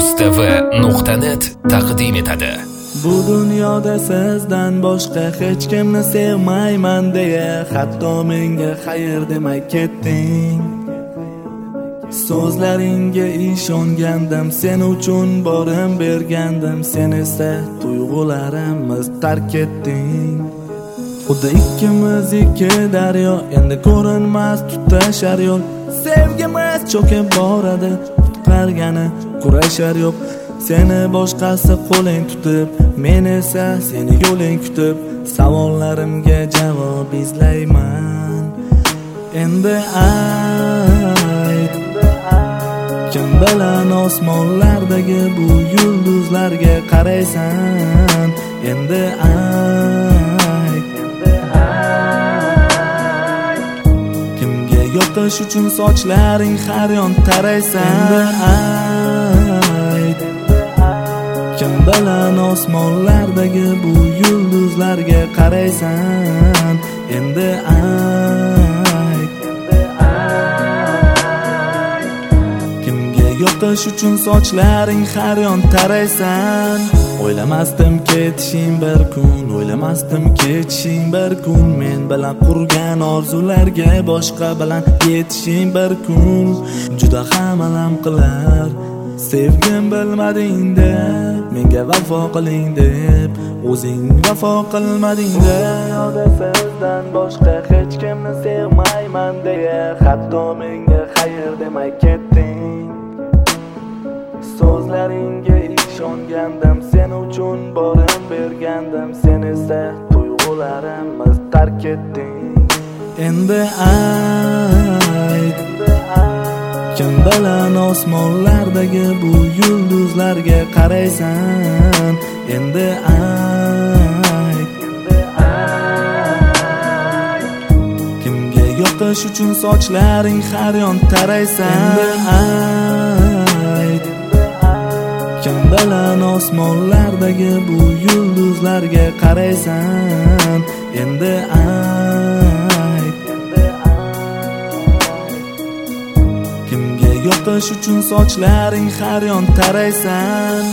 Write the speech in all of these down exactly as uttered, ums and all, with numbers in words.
mustv nuqta net taqdim etadi. Bu dunyoda sizdan boshqa hech kimni sevmayman deya hatto menga xayr demay ketding. So'zlaringga ishongandim, sen uchun borim bergandim, sen esa tuyg'ularimiz tark etding. Xuddi ikkimiz ikki daryo, endi ko'rinmas tutashar yo'l. Sevgimiz cho'kib boradi, qutqargani kurashar yo'q. Seni boshqasi qo'ling tutib, men esa seni yo'ling kutib, savollarimga javob izlayman. Endi ayt, kim bilan osmonlardagi bu yulduzlarga qaraysan? Endi ayt, kimga yoqish uchun sochlaring har yon taraysan? Ayt, kim bilan osmonlardagi bu yulduzlarga qaraysan? Endi ayt, kimga yoqish uchun sochlaring har yon taraysan? O'ylamasdim ketishing bir kun, o'ylamasdim ketishing bir kun, men bilan qurgan orzularga boshqa bilan yetishing bir kun. Juda ham alam qilar sevgim bilmading deb, menga vafo qiling deb, o'zing vafo qilmading deb. Sizdan boshqa hech kimni sevmayman deya hatto menga xayr demay ketding. So'zlaringga ishongandim, sen uchun borim bergandim, sen esa tuyg'ularimiz tark etding. Endi ayt, kim bilan osmonlardagi bu yulduzlarga qaraysan? Endi ayt, kimga yoqish uchun sochlaring har yon taraysan? Ayt, kim bilan osmonlardagi bu yulduzlarga qaraysan? Endi ayt, kimga yoqish uchun sochlaring har yon taraysan?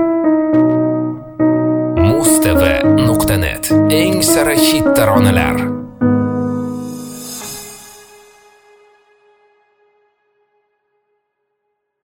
mustv nuqta net eng sara hit taronalar